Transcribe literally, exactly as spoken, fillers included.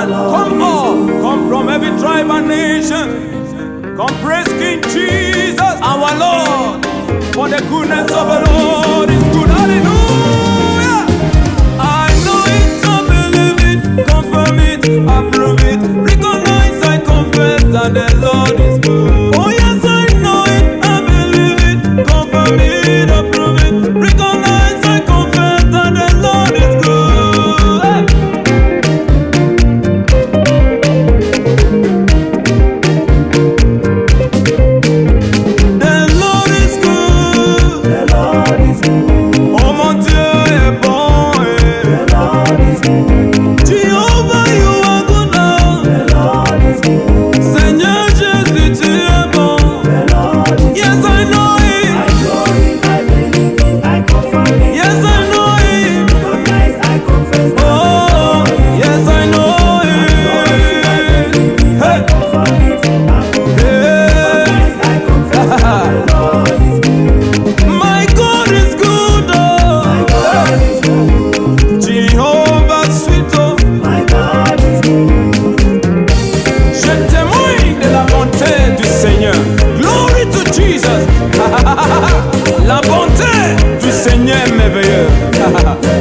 land. Come all, come from every tribe and nation. Come praise King Jesus, our Lord. For the goodness of the Lord is good. Hallelujah. I know it, I believe it, confirm it, approve it, recognize, I confess that the Lord is good. Oh yes, I know it, I believe it, confirm it, approve it, recognize, I confess that the Lord is good. Glory to Jesus. La bonté du Seigneur est merveilleuse.